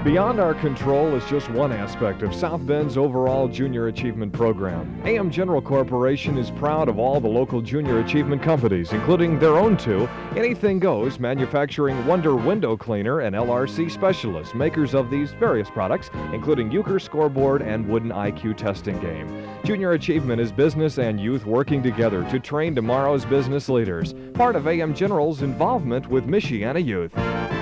Beyond our control is just one aspect of South Bend's overall Junior Achievement Program. AM General Corporation is proud of all the local Junior Achievement companies, including their own two, Anything Goes, manufacturing Wonder Window Cleaner, and LRC Specialists, makers of these various products, including Euchre Scoreboard and Wooden IQ Testing Game. Junior Achievement is business and youth working together to train tomorrow's business leaders, part of AM General's involvement with Michiana youth.